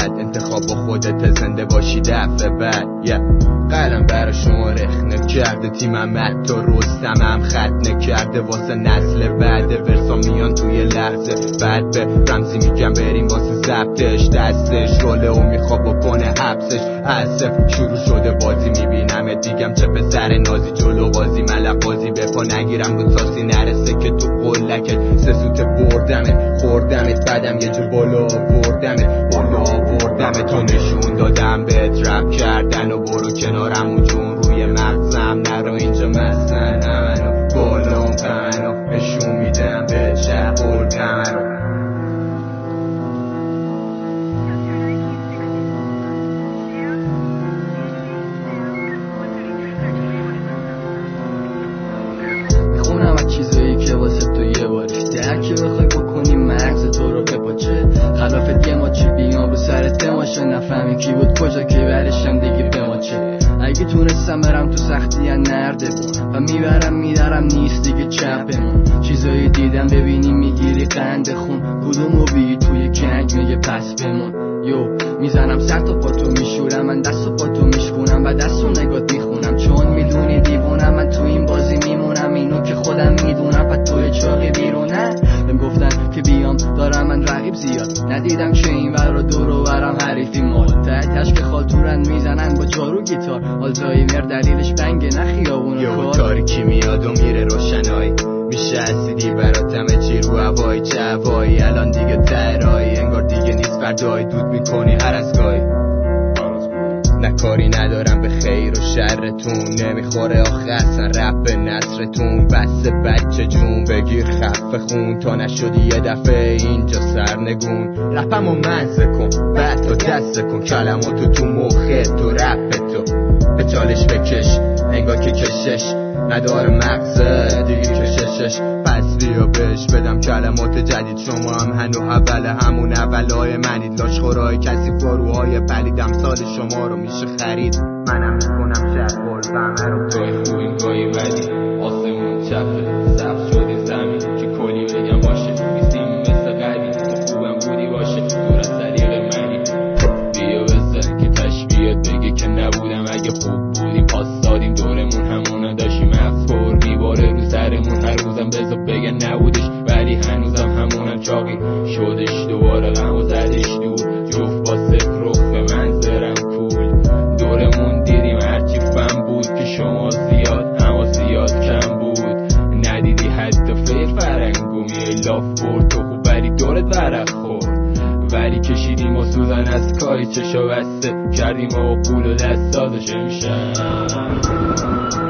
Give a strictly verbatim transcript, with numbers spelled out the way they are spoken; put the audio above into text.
بد، انتخاب با خودت زنده باشی دفعه بعد. yeah. قلم برا شما رخ نکرده، تیمم حتی رستمم خط نکرده واسه نسل بعد. ورسا میان توی لحظه بعد به رمزی میگم بریم واسه ضبطش، دستش روله و میخواب بکنه حبسش. اسف شروع شده بازی، میبینم دیگم چه پسر نازی جلو بازی ملق بازی بپا نگیرم رو تاسی نرسه که تو قلکت سه سوت بردمت خوردمت بعدم یه جور بالا آوردمت بالا آوردمت تو نشون دادم بهت رپ کردن و برو کنارم و جون روی مغزم نرو اینجا مستن همنو بالا اون پنو نشون میدم به چه بردم رو. میخونم از چیزایی که واسه تو یه باری درکی بخوای بکنی مغز تو رو بپاچه، خلافت یه ماچی بیام رو سرت تماشه، نفهمی کی بود کجا کی برشم دیگه بماچه. اگه تونستم برم تو سختی یا نرده بود و میبرم میدارم نیست دیگه چپمون. چیزایی دیدم ببینی میگیری قند خون، کدومو بگی توی کنگ میگه پس بمون. یو میزنم سر تا پا تو میشورم، من دست و پا تو میشکونم و دست و نگات میخونم، چون میدونی دیوونم من تو این بازی میمونم، اینو که خودم میدونم پس توی چاقی بیرونه. بهم گفتن که بیام دارم من رقیب زیاد، ندیدم که این ور و دور و برم حریفی مال تحتش که خالتورن میزنن با جارو گیتار، آلزایمر دلیلش بنگه نخیابون یه تاریکی میاد و میره روشنایی، میشه اسیدی برات همه چی رو هوایی چه هوایی. الان دیگه ترایی انگار دیگه نیست فردایی، دود میکنی هر از گاهی. نه کاری ندارم به خیر و شرتون، نمیخوره آخه اصلا رب به نصرتون. بس بچه جون بگیر خفه خون تا نشدی یه دفعه اینجا سرنگون. رپمو منزه کن بعد تا دست کن، کلماتو تو مخت تو رپ تو به چالش بکش انگار که کشش نداره مغزه دیگه کششش. پس بیا بهش بدم کلمات جدید، شما هم هنو اول همون اولای منید. لاشخورای کسی فاروهای پلیدم سال شما رو میشه خرید، منم میکنم شهر بلبمه رو. توی خوبی گاهی بدی آسمون چپه سبز شدی زمین که کلی بگم باشه، نیستیم مثل قدیم تو خوبم بودی باشه دور از طریق منی. بیا بزن که تشبیهت بگه که نبودم، اگه خوب بودیم پاس دادیم دورمون همونا داشتیم افکار میباره رو سرمون. هر روزم بزا بگن نبودش ولی هنوزم همونم چاقی شدش، دوباره غم و زدش دور جفت با صفر رخ منظرم کول. دورمون دیدیم هرچی فهم بود که شما زیاد اما زیاد کم بود، ندیدی حتی فیر فرنگومی لاف برد تو خوب ولی دورت ورق خورد. ولی کشیدیم و سوزن از کاری چشا بسته کردیم و قول و دست دادش امشب.